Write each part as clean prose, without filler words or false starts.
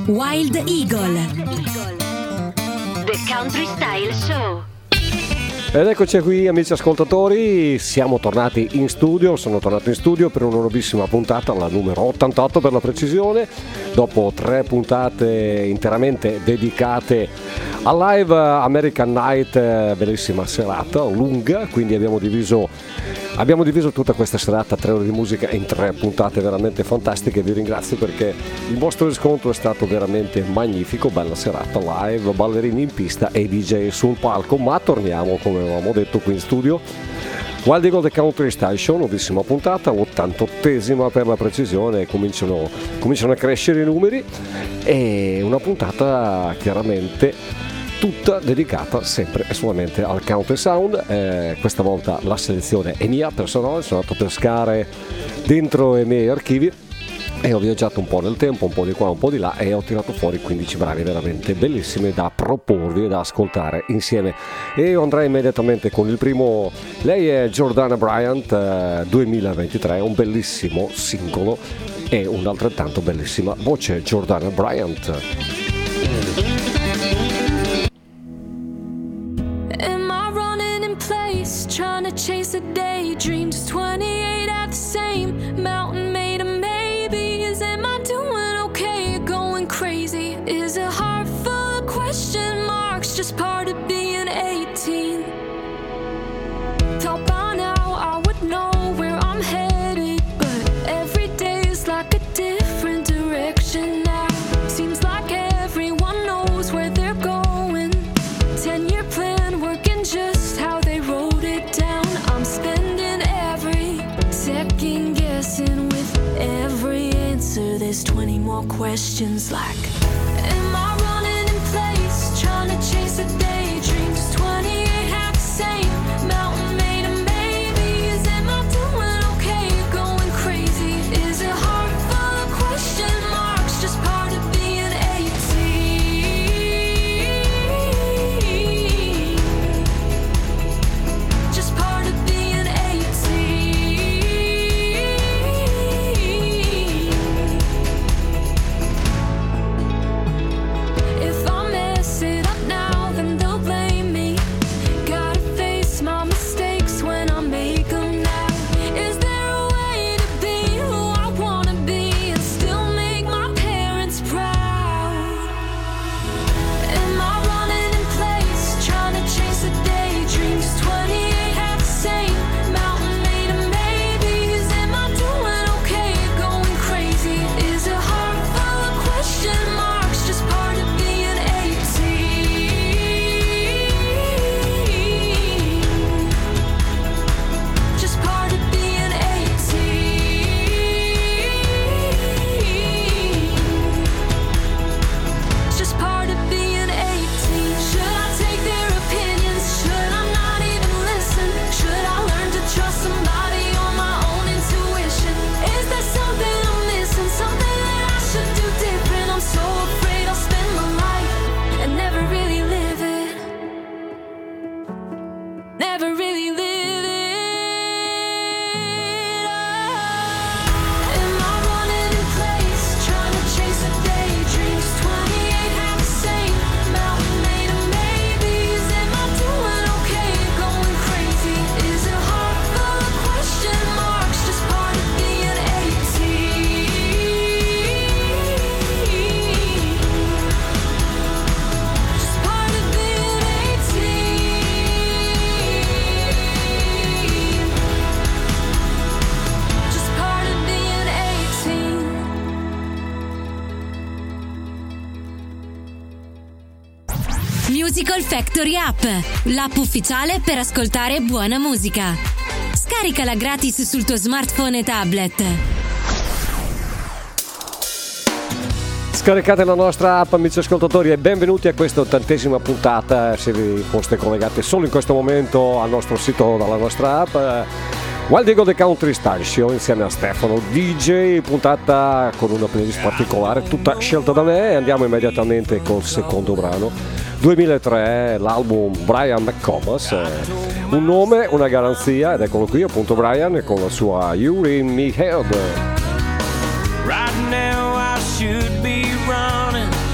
Wild Eagle, The Country Style Show. Ed eccoci qui, amici ascoltatori, siamo tornati in studio, sono tornato in studio per una nuovissima puntata, la numero 88 per la precisione, dopo 3 puntate interamente dedicate al live American Night, bellissima serata, lunga, quindi abbiamo diviso tutta questa serata, 3 ore di musica in 3 puntate veramente fantastiche. Vi ringrazio perché il vostro riscontro è stato veramente magnifico, bella serata live, ballerini in pista e DJ sul palco, ma torniamo come avevamo detto qui in studio. Wild Eagle The Country Style Show, nuovissima puntata, 88esima per la precisione, cominciano a crescere i numeri e una puntata chiaramente tutta dedicata sempre e solamente al country sound. Questa volta la selezione è mia personale, sono andato a pescare dentro i miei archivi e ho viaggiato un po' nel tempo, un po' di qua, un po' di là, e ho tirato fuori 15 brani veramente bellissimi da proporvi e da ascoltare insieme. E io andrei immediatamente con il primo. Lei è Jordana Bryant, 2023, un bellissimo singolo e un'altrettanto bellissima voce. Jordana Bryant. Trying to chase a daydream, just 28 at the same mountain made of maybes. Am I doing okay? Going crazy? Is a heart full of question marks, just part of being 18? Thought by now I would know where I'm headed, but every day is like a different direction now. Seems like everyone knows where they're going. 10-year plan working just how they wrote it down. I'm spending every second guessing with every answer. There's 20 more questions like, am I running in place, trying to chase a daydream? Just 28 half the same mountain made of maybes. Am I doing okay, going crazy? Is it heart full of question marks, just part of being 18? Just part of being 18. If I mess it up now, then they'll blame me. Gotta face my mistakes when I make them now. Is there a way to be who I wanna be and still make my parents proud? Am I running in place, trying to chase a daydream? Just 28 half the same mountain made of maybes. Am I doing okay, going crazy? Is a heart full of question marks, just part of being 18? Just part of being 18. Just part of being 18. Should I take their opinions? Should I not even listen? Should I learn to trust somebody on my own intuition? Is there something I'm missing? Something that I should do different? I'm so afraid I'll spend my life and never really live it. Never really live it. Am I running in place, trying to chase a daydream? Just 28 half the same mountain made of maybes. Am I doing okay, going crazy? Is it heart full of question marks, just part of being 18? Just part of being 18. Just part of being 18. Musical Factory App, l'app ufficiale per ascoltare buona musica. Scaricala gratis sul tuo smartphone e tablet. Scaricate la nostra app, amici ascoltatori, e benvenuti a questa 80esima puntata. Se vi foste collegati solo in questo momento al nostro sito dalla nostra app, Wild Eagle The Country Style Show insieme a Stefano DJ, puntata con una playlist particolare tutta scelta da me, e andiamo immediatamente col secondo brano, 2003, l'album Brian McComas, un nome, una garanzia, ed eccolo qui appunto Brian con la sua You In Me Head. Right now I should be running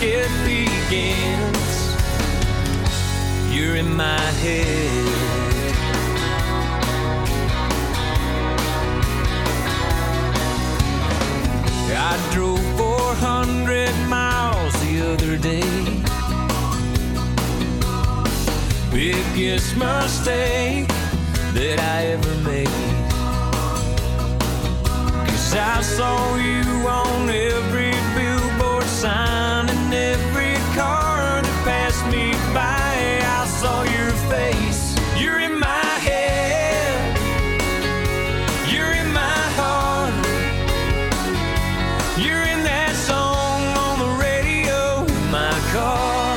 it begins. You're in my head. I drove 400 miles the other day. Biggest mistake that I ever made. 'Cause I saw you on every billboard sign and every car that passed me by. I saw your face. You're in my head. You're in my heart. You're in that song on the radio in my car.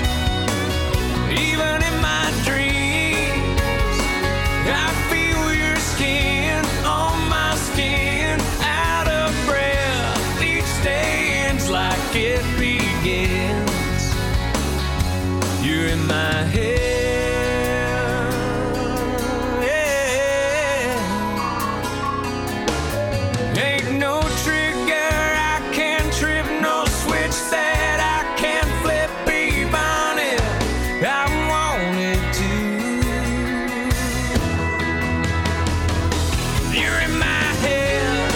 Even in my dreams, I feel your skin on my skin. Out of breath, each day ends like it begins. You're in my head. Ain't no trigger I can't trip, no switch that I can't flip, even if I wanted to. You're in my head.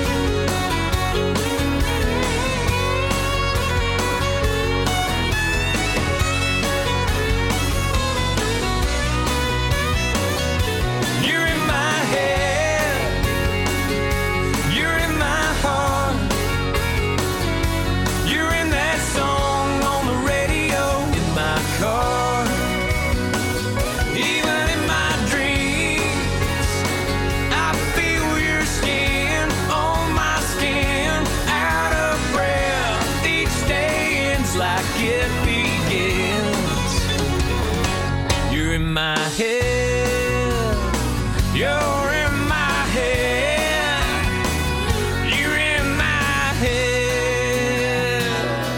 You're in my head. You're in my heart. You're in that song on the radio in my car. Even in my dreams, I feel your skin on my skin. Out of breath, each day ends like it begins. You're in my head. You're in my head. You're in my head.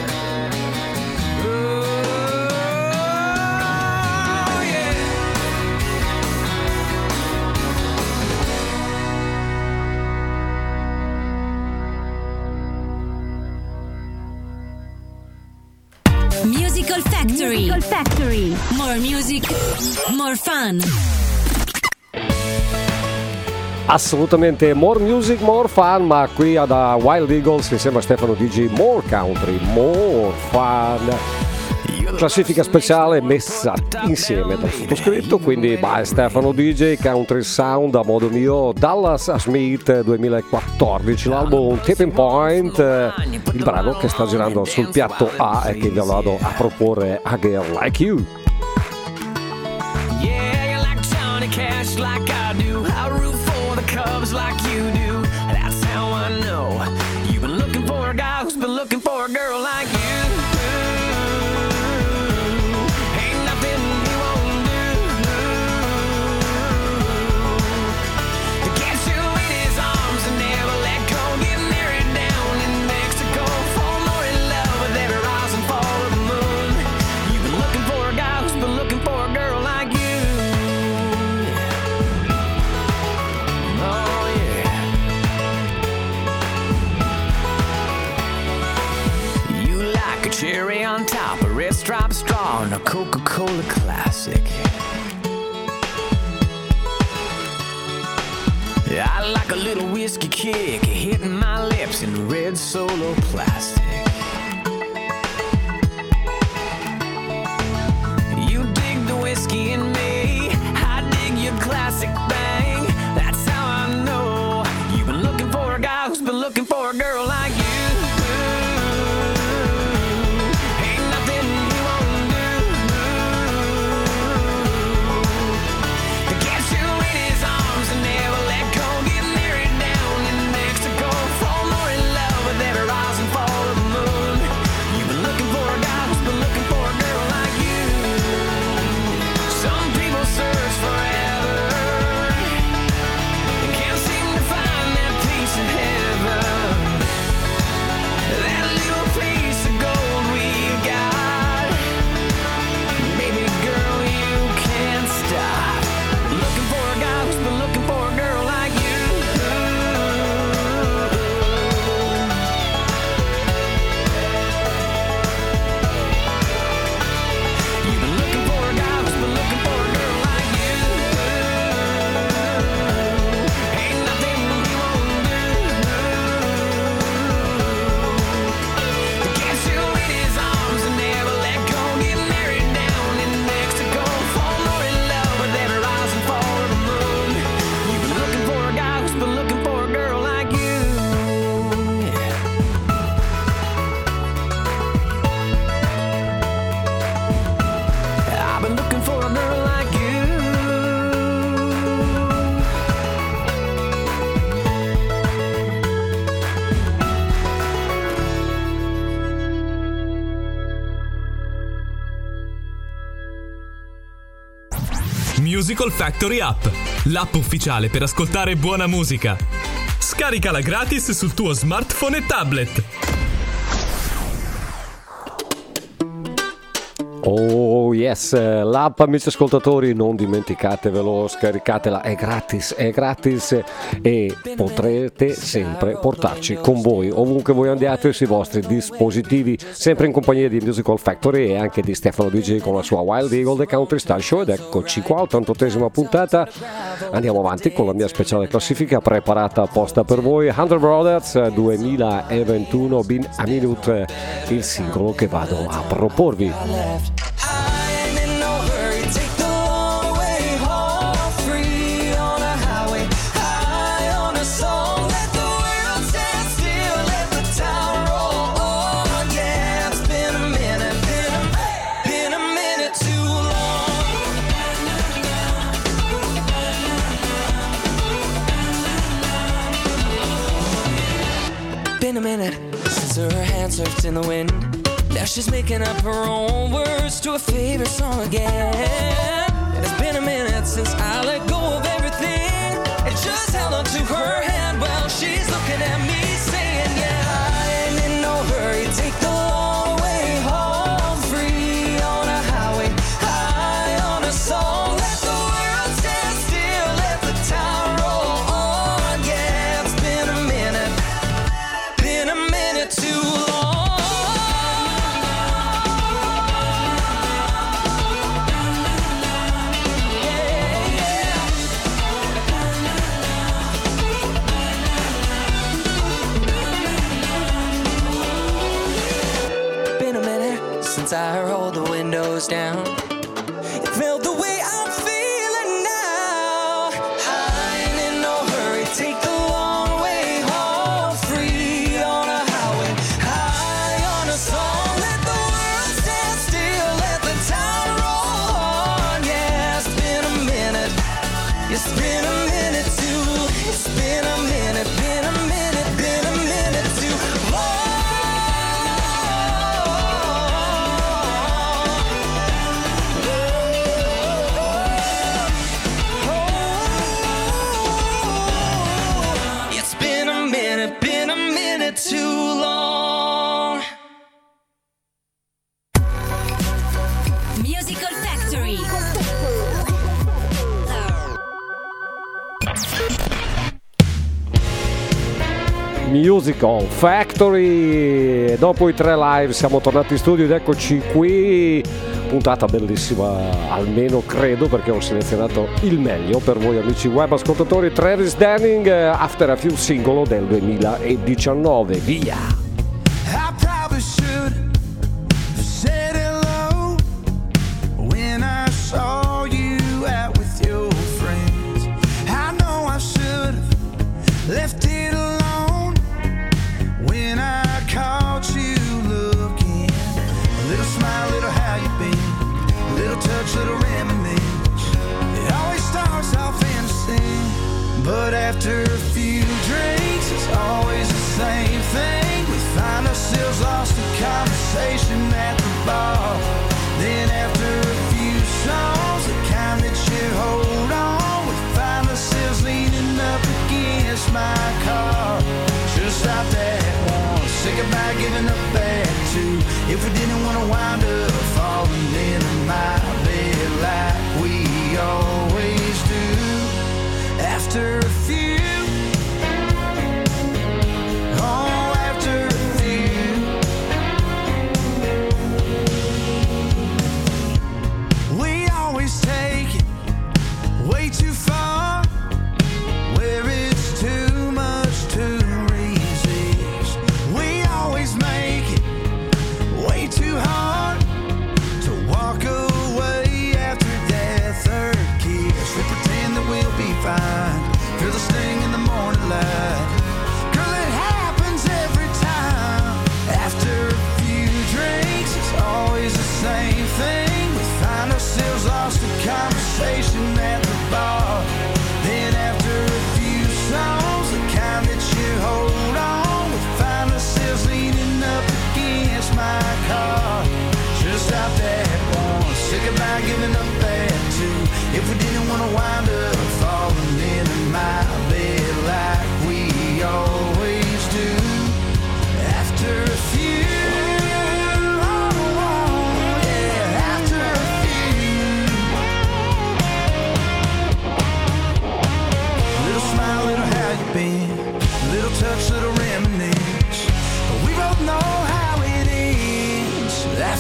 Oh, yeah. Musical Factory. Musical Factory. More music, more fun. Assolutamente more music, more fun, ma qui da Wild Eagles insieme a Stefano Digi, more country, more fun. Classifica speciale messa insieme dal sottoscritto, quindi by Stefano DJ, Country Sound a modo mio, Dallas Smith 2014, l'album Tipping Point, il brano che sta girando sul piatto A e che vi vado a proporre, A Girl Like You. Yeah, you like Johnny Cash like I do. I root for the Cubs like you do. That's how I know. You've been looking for a guy who's been looking for a girl like you. Ain't nothing you won't do to get you in his arms and never let go. Get married down in Mexico. Fall more in love with every rise and fall of the moon. You've been looking for a guy who's been looking for a girl like you. Oh yeah. You like a cherry on top, a red striped straw, and a Coca-Cola classic. I like a little whiskey kick hitting my lips in red Solo plastic. You dig the whiskey in me, I dig your classic bang. That's how I know you've been looking for a guy who's been looking for a girl like you. Ain't nothing you won't do to get you in his arms and never let go. Get married down in Mexico. Fall more in love with every rise and fall of the Musical Factory App, l'app ufficiale per ascoltare buona musica. Scaricala gratis sul tuo smartphone e tablet. Oh yes, l'app, amici ascoltatori, non dimenticatevelo, scaricatela, è gratis e potrete sempre portarci con voi ovunque voi andiate sui vostri dispositivi, sempre in compagnia di Musical Factory e anche di Stefano DJ con la sua Wild Eagle The Country Style Show. Ed eccoci qua, 88esima puntata, andiamo avanti con la mia speciale classifica preparata apposta per voi. 100 Brothers 2021, Been a Minute, il singolo che vado a proporvi. I ain't in no hurry, take the long way home, free on a highway, high on a song, let the world stand still, let the time roll on. Yeah, it's been a minute, been a minute too long. Been a minute since her hands surfed in the wind. Now she's making up her own words to a favorite song again. It's been a minute since I let go of everything and just held on to her hand while she's looking at me saying, yeah, I ain't in no hurry, take the long way home, free on a highway, high on a song, let the world stand still, let the time roll on. Yeah, it's been a minute too long. I rolled the windows down. It felt the way I'm feeling now. I ain't in no hurry, take the long way home, free on a highway, high on a song, let the world stand still, let the time roll on. Yeah, it's been a minute, it's been a minute too, it's been a minute, been a minute, been a minute too long. Too long. Musical Factory. Musical Factory. Dopo i 3 live siamo tornati in studio ed eccoci qui. Puntata bellissima, almeno credo, perché ho selezionato il meglio per voi amici web ascoltatori. Travis Denning, After a Few, singolo del 2019. Via! I probably should have said hello when I saw you out with your friends. I know I should have left it alone when I caught you looking. A little smile, little how you been, little touch, little reminisce. It always starts off innocent, but after a few drinks it's always the same thing. We find ourselves lost in conversation at the bar. Then after a few songs, the kind that you hold on, we find ourselves leaning up against my car. Should've stopped at one, say goodbye, giving up at 2. If we didn't want to wind up falling into my bed like we always do. After a few, oh, after a few, we always take it way too far, where it's too much to resist. We always make it way too hard to walk away after that third kiss. We pretend that we'll be fine, feel the sting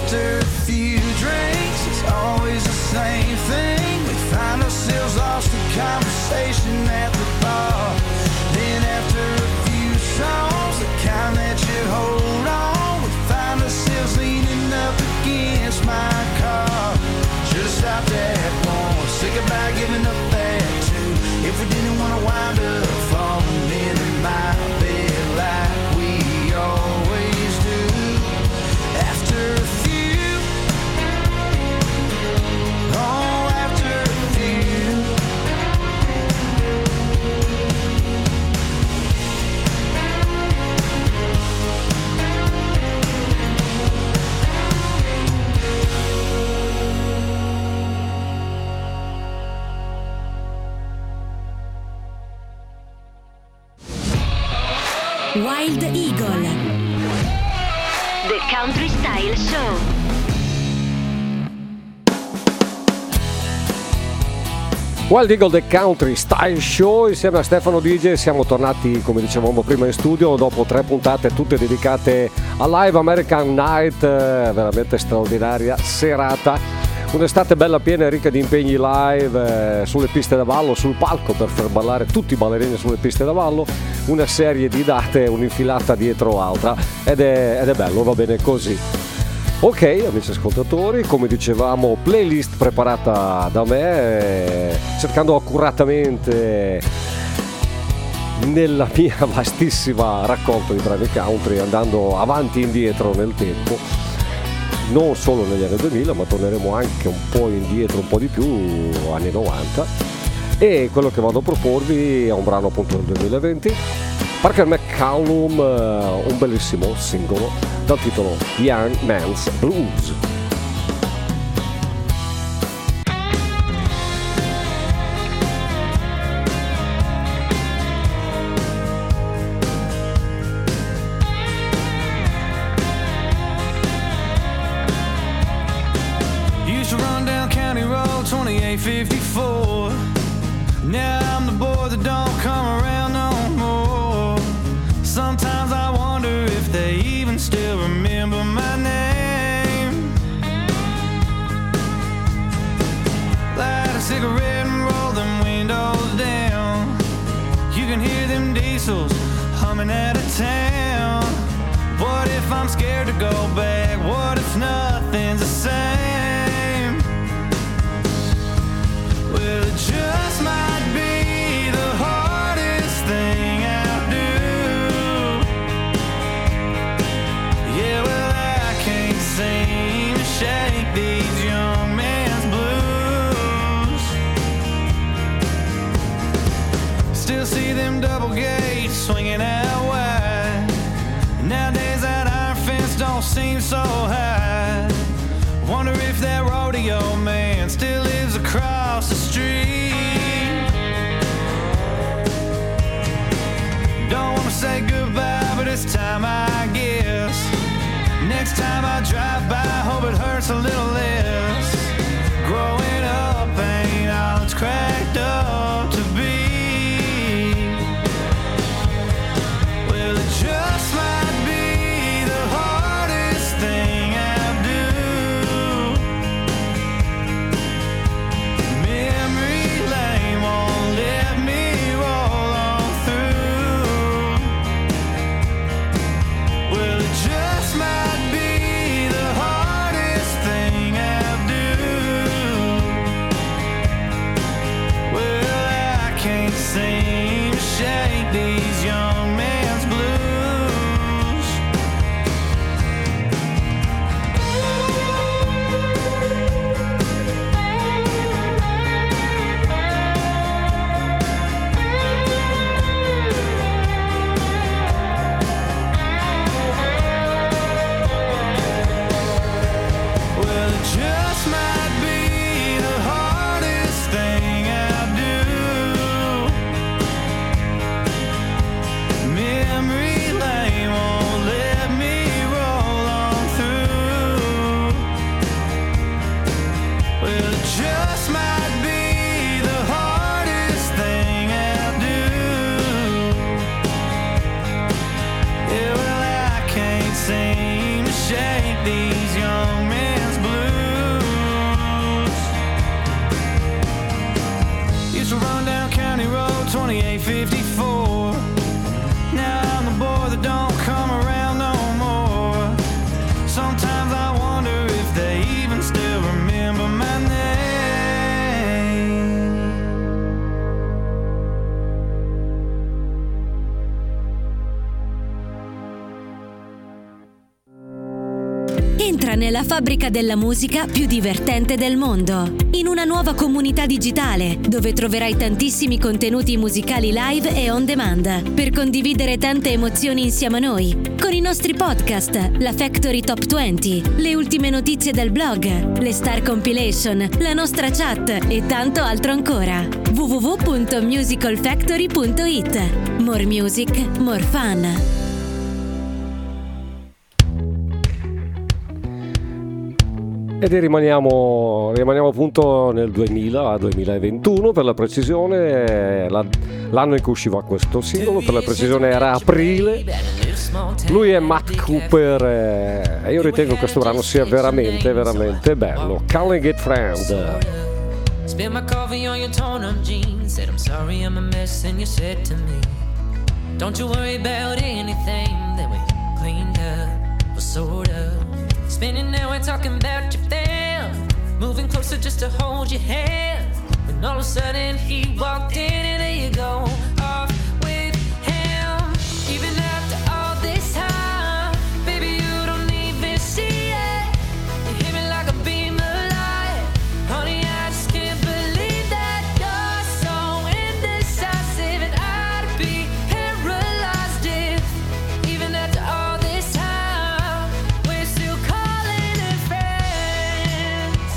after a few drinks, it's always the same thing. We find ourselves lost in conversation at the bar. Then after a few songs, the kind that you hold on, we find ourselves leaning up against my car. Should've stopped at one, say goodbye, giving up that two. If we didn't wanna wind up falling in my bed like we always do. After a few, oh, after a few. Wild Eagle, The Country Style Show. Wild Eagle The Country Style Show, insieme a Stefano DJ siamo tornati, come dicevamo prima, in studio dopo 3 puntate tutte dedicate a Live American Night, veramente straordinaria serata. Un'estate bella piena e ricca di impegni live sulle piste da ballo, sul palco per far ballare tutti i ballerini sulle piste da ballo, una serie di date, un'infilata dietro l'altra ed è bello, va bene così. Ok, amici ascoltatori, come dicevamo, playlist preparata da me, cercando accuratamente nella mia vastissima raccolta di brani country, andando avanti e indietro nel tempo. Non solo negli anni 2000, ma torneremo anche un po' indietro, un po' di più, anni 90. E quello che vado a proporvi è un brano appunto del 2020, Parker McCallum, un bellissimo singolo dal titolo Young Man's Blues. Used to run down County Road 2854. Now I'm the boy that don't come around no more. Sometimes I wonder if they even still remember my name. Light a cigarette and roll them windows down. You can hear them diesels humming out of town. What if I'm scared to go back? What if nothing's the same? Well, it just might be the hardest thing I'll do. Yeah, well, I can't seem to shake these young man's blues. Still see them double gates swinging out wide. Nowadays that iron fence don't seem so high. Wonder if that rodeo man still lives across the street. Don't wanna say goodbye, but it's time I guess. Next time I drive by, hope it hurts a little less. Growing up ain't all it's cracked up to be. Well, it just might be the hardest thing I'll do. Memory lane won't let me roll on through. Well, it just might be the hardest thing I'll do. Well, I can't seem to shake these young man's blues. Well, it just might be the hardest thing I'll do. Memory lane won't let me roll on through. Well, it just might be the hardest thing I'll do. Yeah, well, I can't seem to shake these young men. Entra nella fabbrica della musica più divertente del mondo, in una nuova comunità digitale dove troverai tantissimi contenuti musicali live e on demand per condividere tante emozioni insieme a noi, con i nostri podcast, la Factory Top 20, le ultime notizie del blog, le Star Compilation, la nostra chat e tanto altro ancora. www.musicalfactory.it. More music, more fun. Ed rimaniamo appunto nel 2021 per la precisione, l'anno in cui usciva questo singolo, per la precisione era aprile. Lui è Matt Cooper e io ritengo che questo brano sia veramente veramente bello. Calling It Friend. Spilled my coffee on your torn up jeans. Said I'm sorry I'm a mess and you said to me, don't you worry about anything. Then we cleaned up, or sort of. Spinning now and talking about your fam, moving closer just to hold your hand. When all of a sudden he walked in and there you go, off with him. Even after all this time, baby you don't even see it. You hit me like a beam of light. Honey, I just can't believe that you're so indecisive, and I'd be paralyzed if even after all this time we're still calling it friends.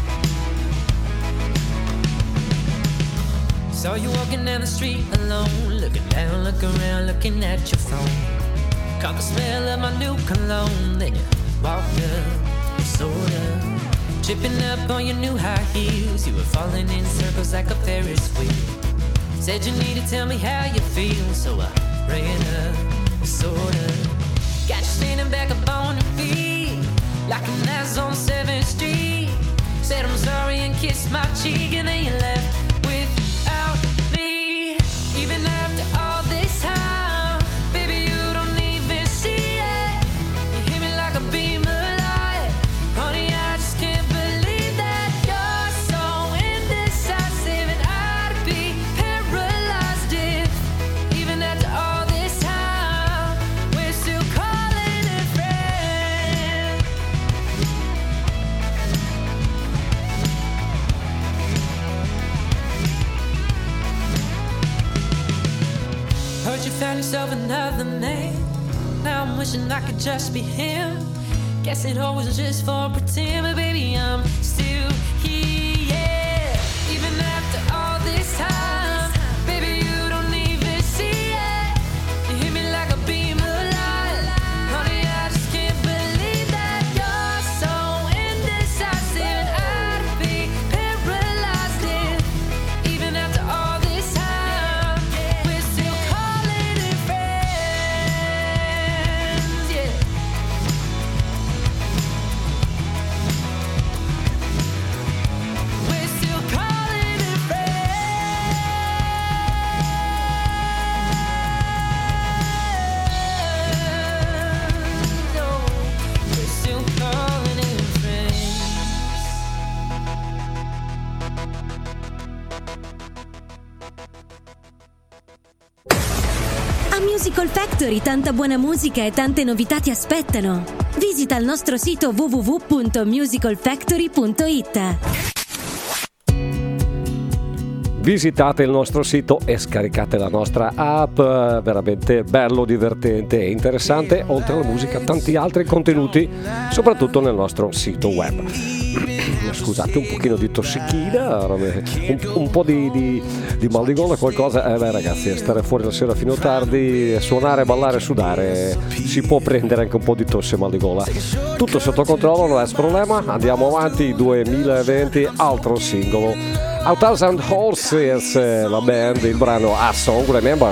Saw you walking down the street alone, looking down, look around, looking at your phone. Caught the smell of my new cologne, then you walked up, sort of. Tripping up on your new high heels, you were falling in circles like a Ferris wheel. Said you need to tell me how you feel, so I ran up, sort of. Got you standing back up on your feet, like an ass on 7th Street. Said I'm sorry and kissed my cheek, and then you left without me. Even after all this time, baby you don't even see it. You hit me like a beam of light. Honey, I just can't believe that you're so indecisive, and I'd be paralyzed if even after all this time we're still calling it friends. Heard you found yourself another man. Now I'm wishing I could just be him. Guess it all was just for pretend, but baby I'm still here, yeah. Even after all this time, baby you don't even see it. You hit me like a beam of light. Honey, I just can't believe that you're so indecisive, and I'd be paralyzed if even after all this time we're still calling it friends, yeah. We're still calling it friends. No, we're still calling it friends. A Musical Factory tanta buona musica e tante novità ti aspettano. Visita il nostro sito www.musicalfactory.it. Visitate il nostro sito e scaricate la nostra app, veramente bello, divertente e interessante, oltre alla musica tanti altri contenuti, soprattutto nel nostro sito web. Scusate, un pochino di tossichina, un po' di mal di gola, qualcosa. Beh ragazzi, stare fuori la sera fino a tardi, suonare, ballare, sudare, si può prendere anche un po' di tosse e mal di gola. Tutto sotto controllo, non è problema, andiamo avanti. 2020, altro singolo, A Thousand Horses, la band, il brano A Song Remember.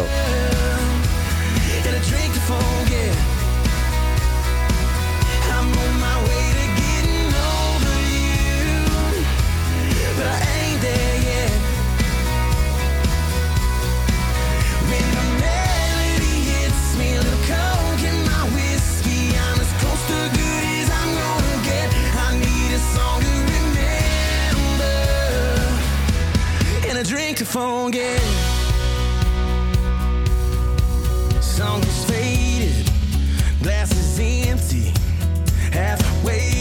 To forget, song is faded, glass is empty, halfway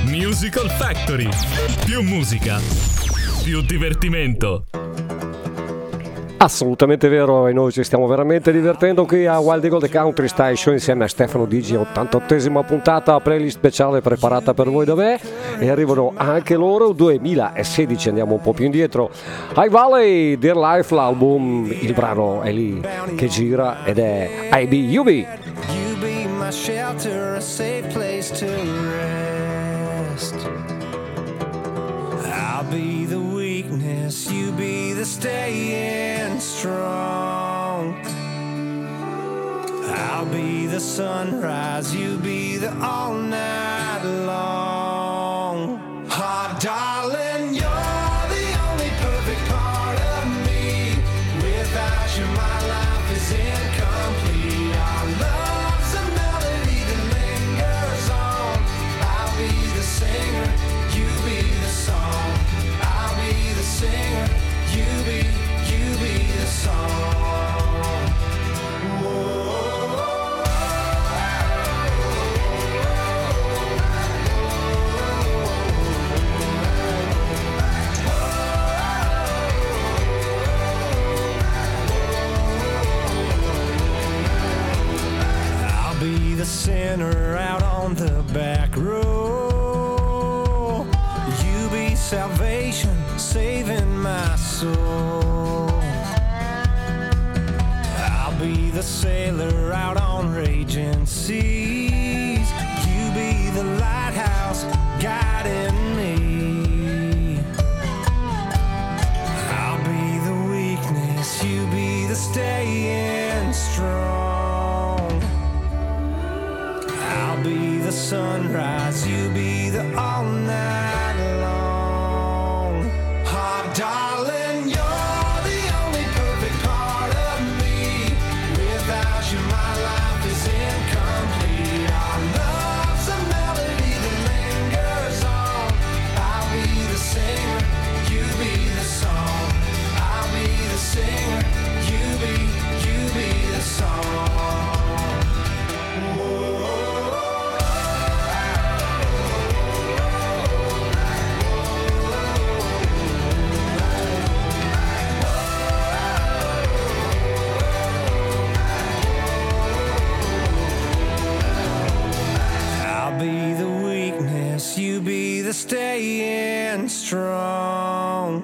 Musical Factory. Più musica, più divertimento. Assolutamente vero, e noi ci stiamo veramente divertendo qui a Wild Eagle The Country Station insieme a Stefano Digi, 88esima puntata, playlist speciale preparata per voi da me, e arrivano anche loro, 2016, andiamo un po' più indietro. High Valley, Dear Life, l'album, il brano è lì che gira ed è IBUB. You be my shelter, a safe place to rest. I'll be the weakness, you be the staying strong. I'll be the sunrise, you be the all night long. Oh, darling, you're the only perfect part of me. Without you, my life is incomplete. Our love's a melody that lingers on. I'll be the singer, you be the song. I'll be the singer, you be the song. I'll be the sinner out on the back row. You be salvation, saving my soul. I'll be the sailor out on raging seas. You be the lighthouse guiding me. I'll be the weakness, you be the staying strong. I'll be the sunrise, you be the all night long. Oh, darling, you're the only perfect part of me. Without you, my life is incomplete. Our love's a melody that lingers on. I'll be the singer, you be the song. I'll be the singer, you be the song. I'll be the weakness, you be the staying strong.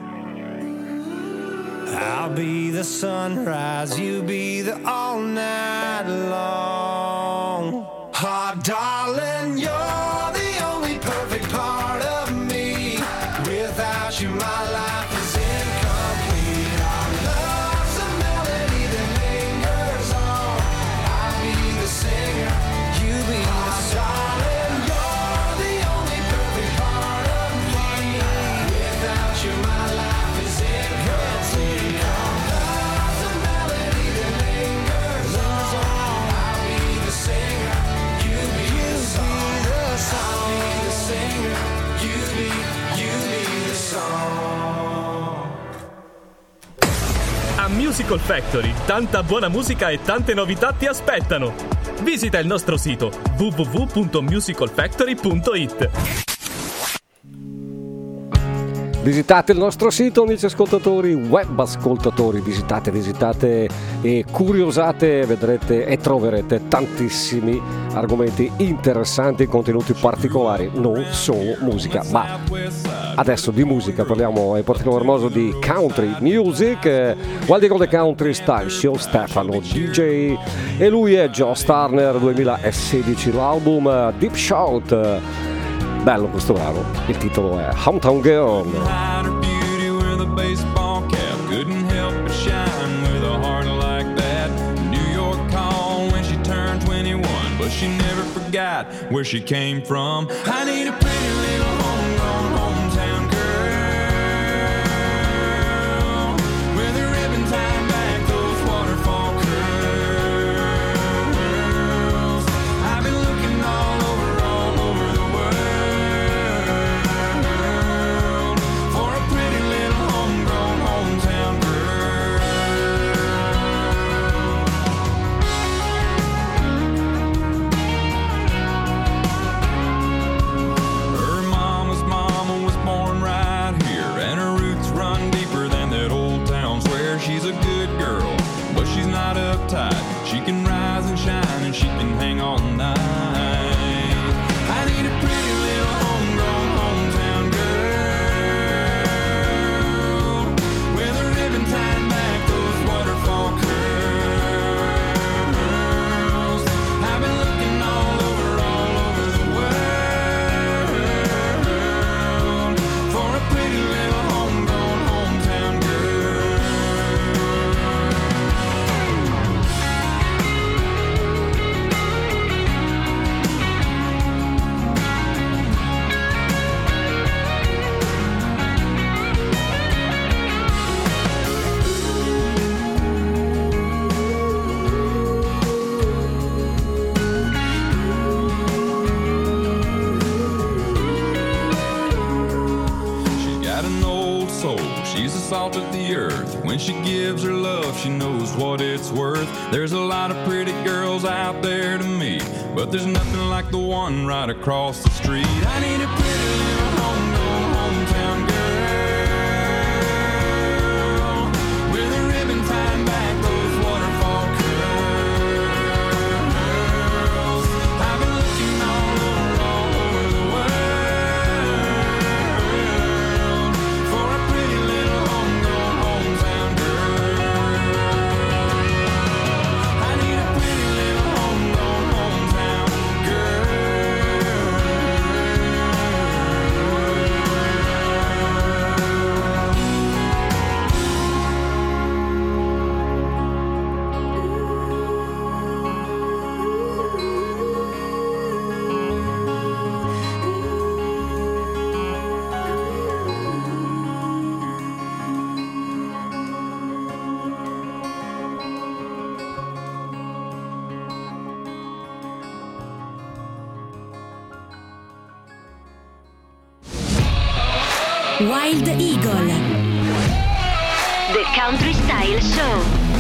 I'll be the sunrise, you be the all night long. Oh, darling, you're the only perfect part of me. Without you, my life is incomplete. Our love's a melody that lingers on. I'll be the singer, you be the song. Darling, you're the only perfect part of me. Without you, my life is incomplete. Our love's a melody that lingers on. I'll be the singer, you be the song. I'll be the singer, you be the song. A Musical Factory, tanta buona musica e tante novità ti aspettano. Visita il nostro sito www.musicalfactory.it. Visitate il nostro sito, amici ascoltatori, web ascoltatori, visitate e curiosate, vedrete e troverete tantissimi argomenti interessanti, contenuti particolari, non solo musica, ma adesso di musica parliamo in particolar modo di country music. Wild Eagle The Country Style Show, Stefano DJ, e lui è Josh Turner, 2016, l'album Deep Shot. Bello questo brano, il titolo è Hometown Girl. Hide her beauty with a baseball cap. Couldn't help but shine with a heart like that. New York called when she turned 21, but she never forgot where she came from. I need a pretty little homegrown hometown girl with a ribbon tied back those waterfall curls. I've been looking all over the world for a pretty little homegrown hometown girl. Her soul. She's the salt of the earth. When she gives her love, she knows what it's worth. There's a lot of pretty girls out there to meet, but there's nothing like the one right across the street. I need a pretty little hometown girl with a ribbon tying back those waterfall curls. I've been looking all over the world for a pretty little hometown girl. I need a pretty little hometown girl. Wild Eagle, The Country Style Show.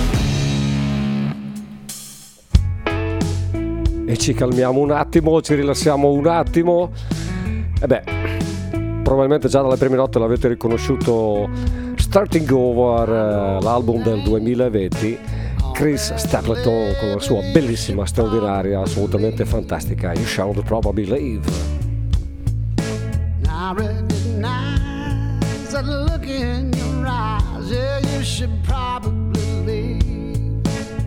E ci calmiamo un attimo, ci rilassiamo un attimo. E beh, probabilmente già dalle prime note l'avete riconosciuto. Starting Over, l'album del 2020, Chris Stapleton con la sua bellissima, straordinaria, assolutamente fantastica You Shall Probably Believe. I recognize that look in your eyes. Yeah, you should probably leave.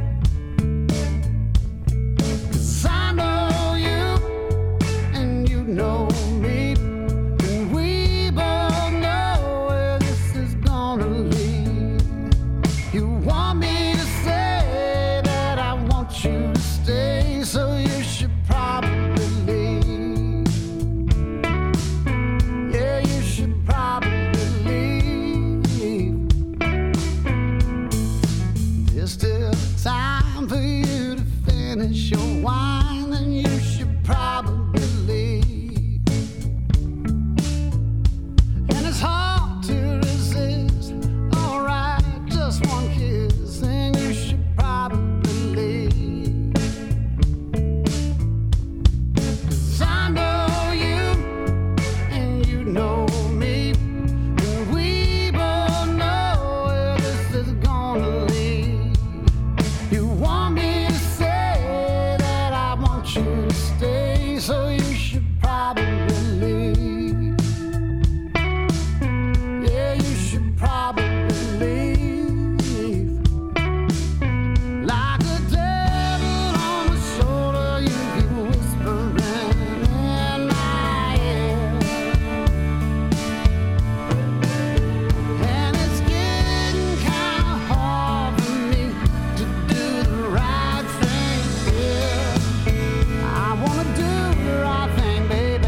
'Cause I know you and you know me, and we both know where this is gonna lead. You want me to say that I want you to stay, so you should probably leave. Yeah, you should probably leave. There's still time for you to finish your wine, and you should probably leave. And it's hard to resist. Alright, just one kiss, and you should probably leave. 'Cause I know you and you know me, and we both know where this is gonna lead. You want me to say that I want you to stay, so you should probably leave. Yeah, you should probably leave. Like a devil on my shoulder, you keep whispering in my ear. And it's getting kinda hard for me to do the right thing here. I wanna do the right thing, baby.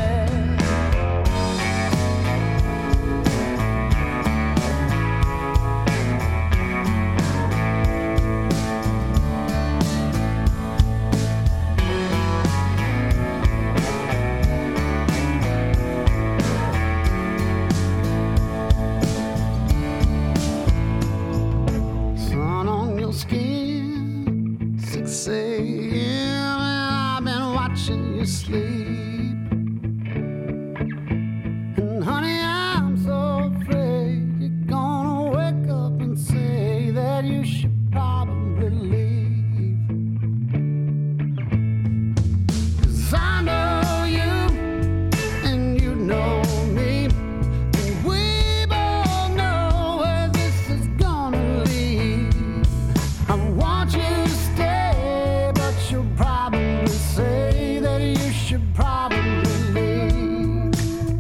Sun on your skin, 6 a.m. and I've been watching you sleep. And honey, I'm so afraid you're gonna wake up and say that you should probably leave. 'Cause I know you and you know me, and we both know where this is gonna lead. I want you to stay, but you'll probably say that you should probably leave.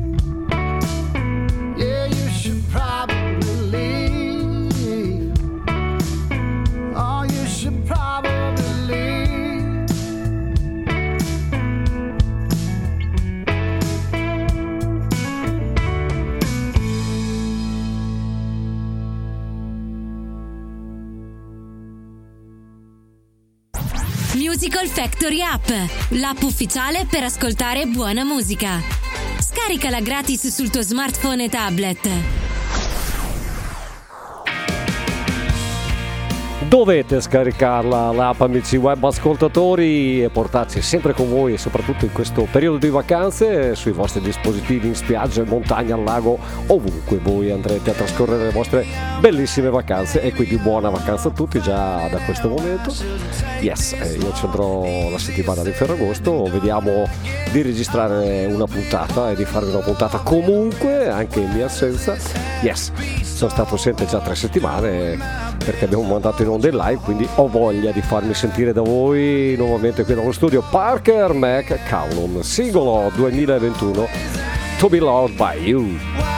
Yeah, you should probably leave. Oh, you should probably leave. Musical Factory App, l'app ufficiale per ascoltare buona musica. Scaricala gratis sul tuo smartphone e tablet. Dovete scaricarla l'app, amici web ascoltatori, e portarci sempre con voi, e soprattutto in questo periodo di vacanze, sui vostri dispositivi, in spiaggia, in montagna, al lago, ovunque voi andrete a trascorrere le vostre bellissime vacanze. E quindi buona vacanza a tutti già da questo momento. Yes, io ci andrò la settimana di Ferragosto, vediamo di registrare una puntata e di farvi una puntata comunque anche in mia assenza. Yes, sono stato assente già 3 settimane perché abbiamo mandato in onda in live, quindi ho voglia di farmi sentire da voi nuovamente qui dallo studio. Parker McCallum, singolo 2021, To Be Loved By You.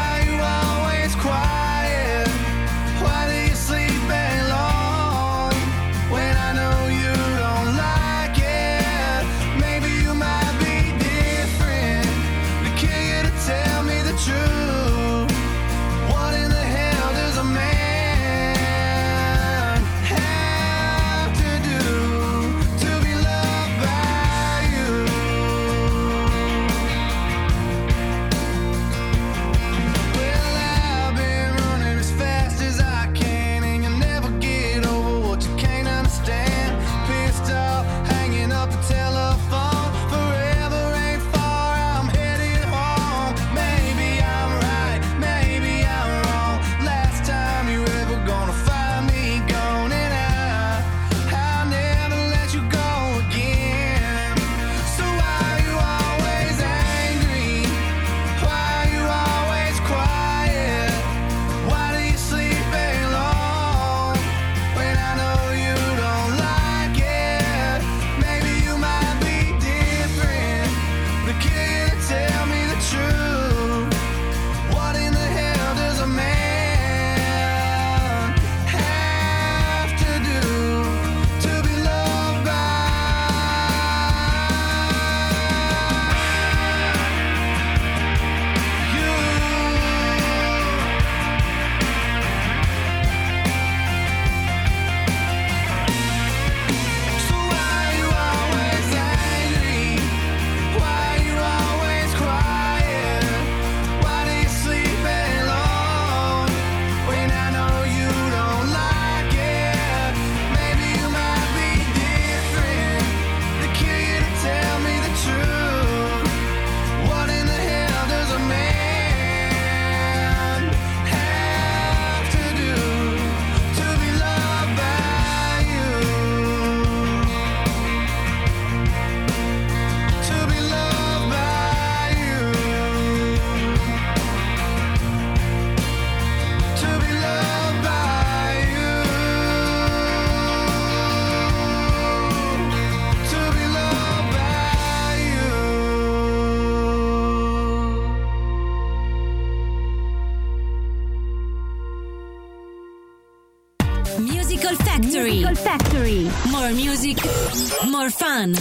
Musical Factory. More music, more fun.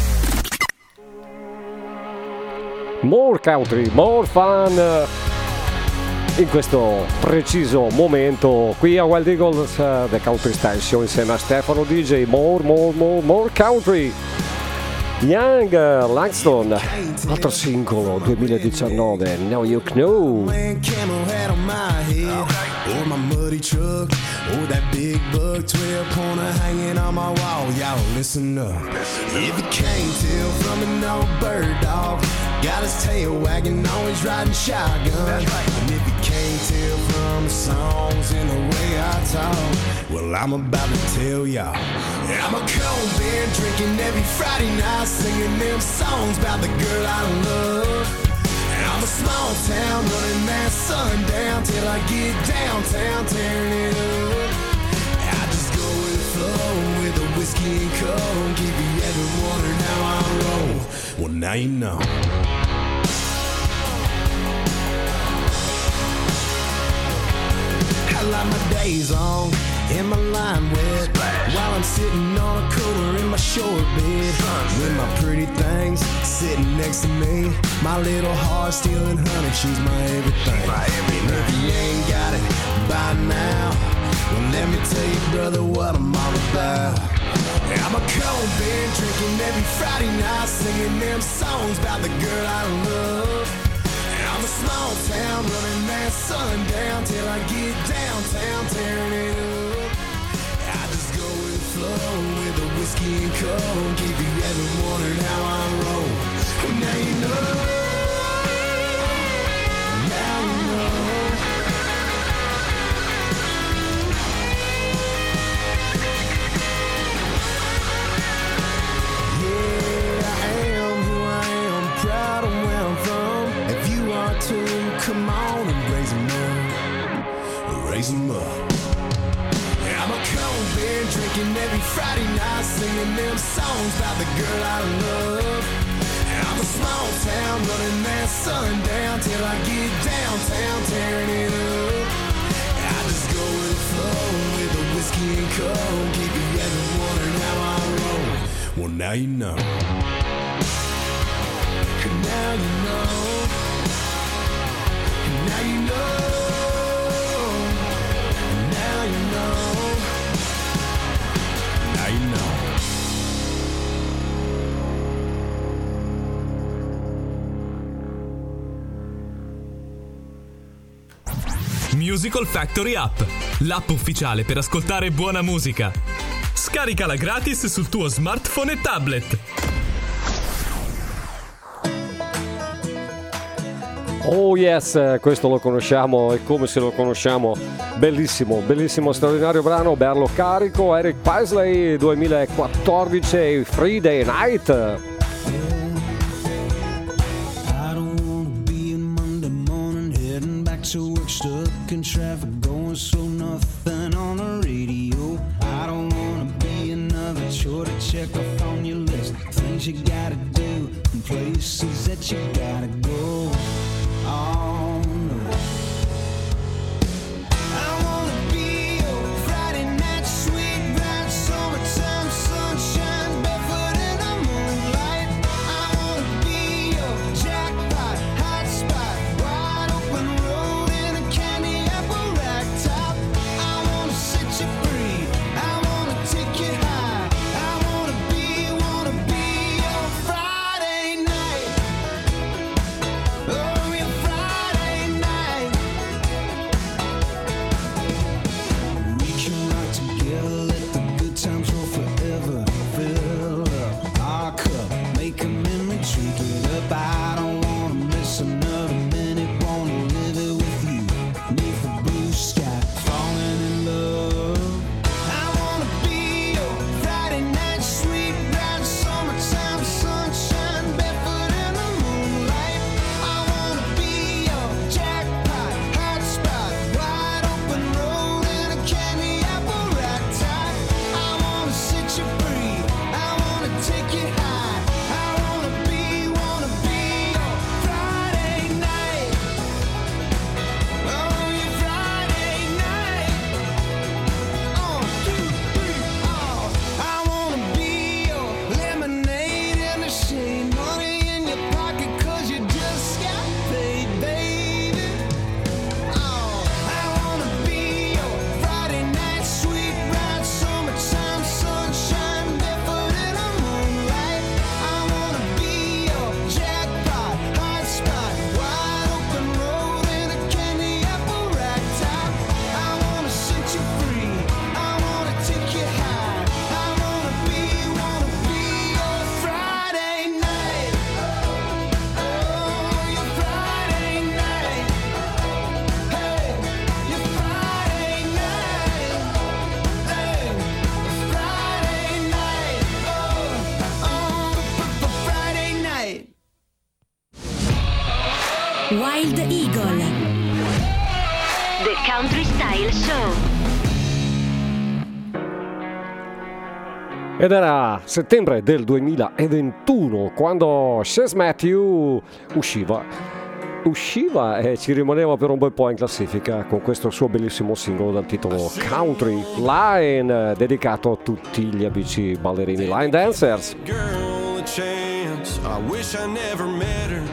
More country, more fun. In questo preciso momento qui a Wild Eagles, The Country Station, insieme a Stefano DJ. More country. Young Langston, altro singolo 2019, Now You Know. Or my muddy truck, or that big buck 12 pointer hanging on my wall. Y'all listen up. If you can't tell from an old bird dog, got his tail wagging, always riding shotgun. And if you can't tell from the songs and the way I talk, well, I'm about to tell y'all. I'm a cold beer drinking every Friday night, singing them songs about the girl I love. I'm a small town running that sun down till I get downtown tearing it up. I just go with the flow with the whiskey and coke. If you ever wonder how I roll, well now you know. I light my days on in my lime wet while I'm sitting on a cooler in my short bed with my pretty things sitting next to me. My little heart stealing honey, she's my everything. And if you ain't got it by now, well let me tell you, brother, what I'm all about. I'm a cold beer drinking every Friday night, singing them songs about the girl I love. I'm a small town running that sun down till I get downtown tearing it up. I just go go with the flow with the whiskey and coke. If you ever wondered how I roll, well, now you know. Now you know. Yeah, I am who I am, proud of where I'm from. If you are too, come on and raise 'em up. Raise 'em up. I'm a cold beer drinking every Friday night, singing them songs about the girl I love. And I'm a small town running that sun down till I get downtown tearing it up. I just go with the flow with the whiskey and coke. If you ever wondered how I roll, well now you know. And now you know. And now you know. And now you know. Now you know. Musical Factory App, l'app ufficiale per ascoltare buona musica. Scaricala gratis sul tuo smartphone e tablet. Oh yes, questo lo conosciamo e come se lo conosciamo. Bellissimo, bellissimo, straordinario brano, bello carico. Eric Paisley 2014, Friday Night. I don't wanna be in Monday morning, heading back to work, stuck in traffic, going so nothing on the radio. I don't wanna be another chore to check off on your list, things you gotta do and places that you gotta go. Oh no. I wanna be your Friday night sweet bright summertime sunshine, barefoot in the moonlight. I wanna be your jackpot hotspot, wide open road in a candy apple rack top. I wanna set you free, I wanna take you high. I wanna be your Friday night. Oh, your Friday night. We can rock together, let the good times roll forever. Fill up our cup, make a memory, drink it up. I don't wanna miss another minute, wanna live it with you. Neath the blue sky, falling in love. I wanna be your Friday night sweet bright summertime sunshine, barefoot in the moonlight. I wanna be your jackpot hotspot, wide open road in a candy apple rack top. I wanna set you free, I wanna take you high. I wanna be your Friday night. Oh, your Friday night. 1, 2, 3, oh. I wanna be your lemonade in the shade, money in your pocket 'cause you just got paid, baby. Oh, I wanna be your Friday night sweet bright summertime sunshine, barefoot in the moonlight. I wanna be your jackpot hotspot, wide open road in a candy apple rack top. I wanna set you free, I wanna take you high. I wanna be your Friday night. Oh, your Friday night. Hey, your Friday night. Hey, Friday night. Oh, Friday night. Wild Eagle, The Country Style Show. Ed era settembre del 2021 quando Chase Matthew usciva e ci rimaneva per un bel po' in classifica con questo suo bellissimo singolo dal titolo Country Line, dedicato a tutti gli amici ballerini line dancers. Girl, a chance. I wish I never met her.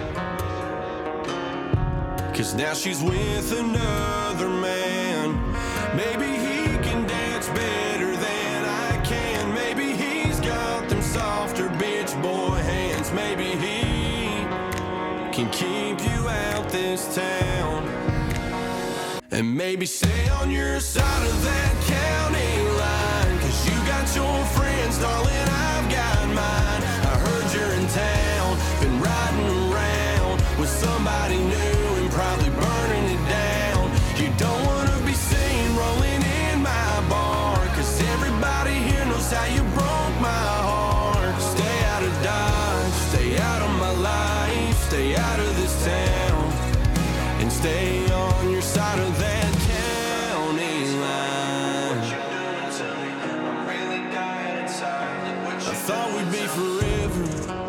'Cause now she's with another man. Maybe he can dance better than I can. Maybe he's got them softer bitch boy hands. Maybe he can keep you out this town. And maybe stay on your side of that county line. 'Cause you got got your friends, darling, I've got mine. I heard you're in town, been riding around with somebody new and probably burning it down. You don't wanna be seen rolling in my bar, 'cause everybody here knows how you broke my heart. Stay out of Dodge, stay out of my life, stay out of this town, and stay on your side of that county line. What you doing to me? I'm really dying inside. I thought we'd be forever,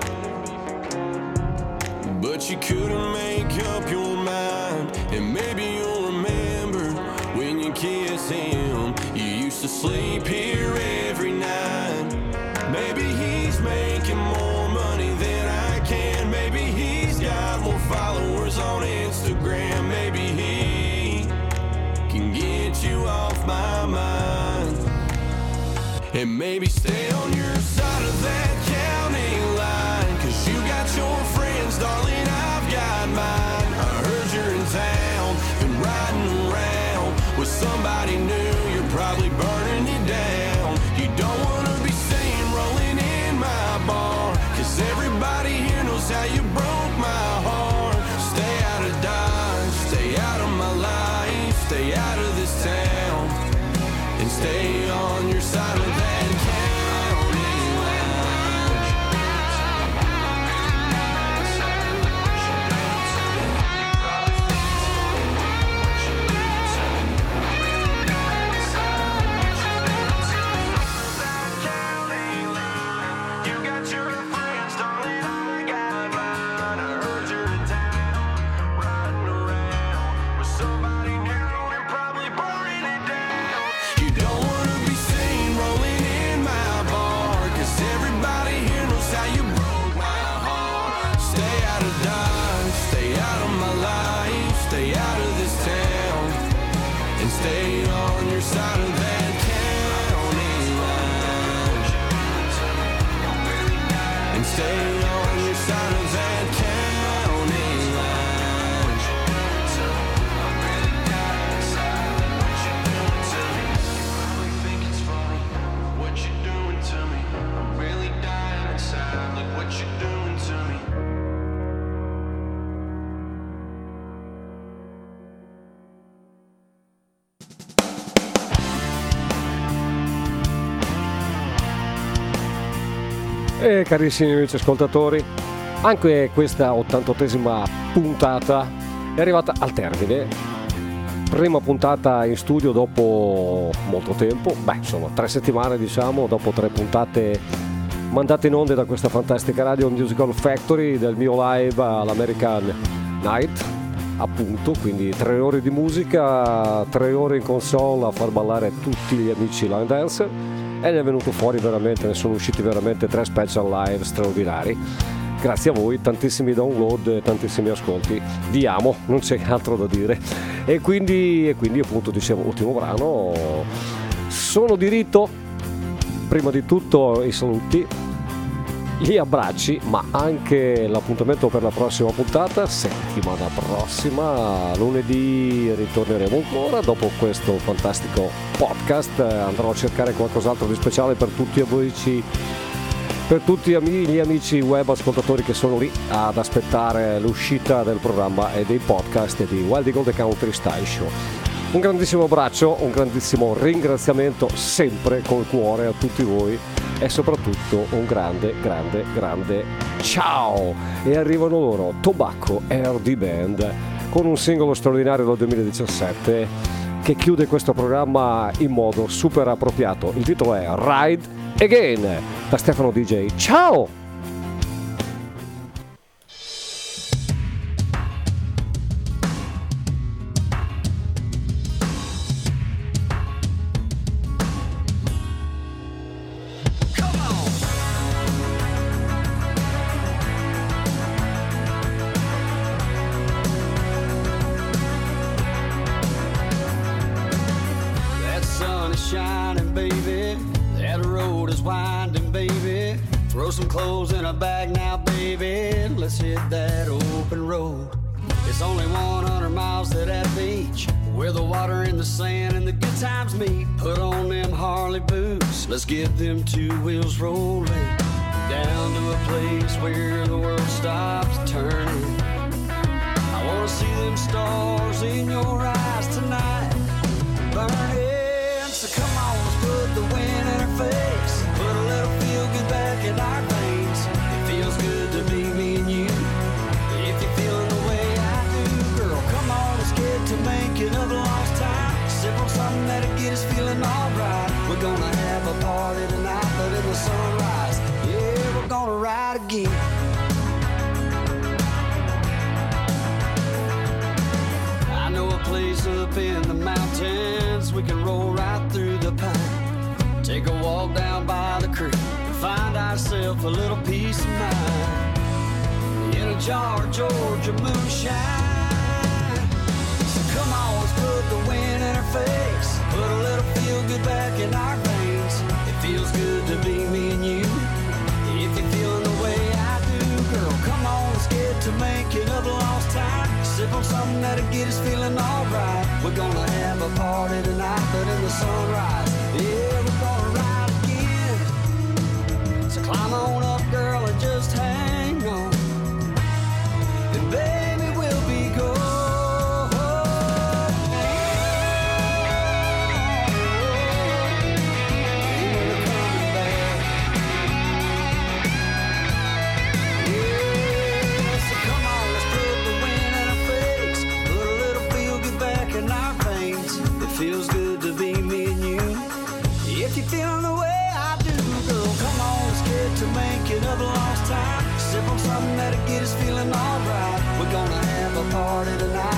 but you couldn't make up your mind. And maybe you'll remember when you kissed him, you used to sleep here every night. Maybe he's making more money than I can. Maybe he's got more followers on Instagram. Maybe he can get you off my mind. And maybe stay on your side of that county line, 'cause you got your friends, darling, I've got mine. I heard you're in town, been riding around with somebody new, you're probably burning it down. You don't wanna be seen rolling in my bar, 'cause everybody here knows how you broke my heart. Stay out of Dodge, stay out of my life, stay out of this town, and stay on your side of that county line. You got your friends, darling, I got mine. I heard you're in town, riding around with somebody new and probably burning it down. You don't wanna be seen rolling in my bar, 'cause everybody here knows how you broke my heart. Stay out of Dodge, stay out of my life, stay out of this town, and stay on your side of that county line. And stay on your side of that county line. Probably think it's funny what you're doing to me. I'm really dying inside. Look what you're doing to me. E carissimi amici ascoltatori, anche questa 88esima puntata è arrivata al termine. Prima puntata in studio dopo molto tempo, sono 3 settimane diciamo, dopo 3 puntate mandate in onda da questa fantastica radio Musical Factory, del mio live all'American Night, appunto, quindi 3 ore di musica, 3 ore in console a far ballare tutti gli amici line dancer, e ne è venuto fuori veramente, ne sono usciti veramente 3 special live straordinari. Grazie a voi, tantissimi download e tantissimi ascolti, vi amo, non c'è altro da dire. E quindi appunto dicevo, ultimo brano, sono di rito, prima di tutto i saluti, gli abbracci, ma anche l'appuntamento per la prossima puntata, settimana prossima, lunedì ritorneremo ancora, dopo questo fantastico podcast andrò a cercare qualcos'altro di speciale per tutti voi, per tutti gli amici web ascoltatori che sono lì ad aspettare l'uscita del programma e dei podcast di Wild Eagle The Country Style Show. Un grandissimo abbraccio, un grandissimo ringraziamento sempre col cuore a tutti voi, e soprattutto un grande ciao. E arrivano loro, Tobacco RD Band, con un singolo straordinario del 2017 che chiude questo programma in modo super appropriato. Il titolo è Ride Again, da Stefano DJ. Ciao! Throw some clothes in a bag now, baby. Let's hit that open road. It's only 100 miles to that beach, where the water and the sand and the good times meet, put on them Harley boots. Let's get them two wheels rolling down to a place where the world stops turning. I wanna see them stars in your eyes tonight, burning. So come on, let's put the wind in our face, put a little feel good back in our veins. It feels good to be me and you. If you're feeling the way I do, girl, come on, let's get to making up a lost time. Sip on something that'll get us feeling alright. We're gonna have a party tonight, but in the sunrise, yeah, we're gonna ride again. I know a place up in the mountains, we can roll right through the pine. Take a walk down by the creek and find ourselves a little peace of mind. In a jar of Georgia moonshine. So come on, let's put the wind in our face, put a little feel good back in our veins. It feels good to be me and you. If you're feeling the way I do, girl, come on, let's get to making up a lost time. Sip on something that'll get us feeling alright. We're gonna have a party tonight, but in the sunrise, yeah, we're gonna ride again. So climb on up, girl, and just hang on, and baby, we'll be going. Feels good to be me and you. If you're feeling the way I do, girl, come on, let's get to making up a lost time. Sip on something that'll get us feeling alright. We're gonna have a party tonight.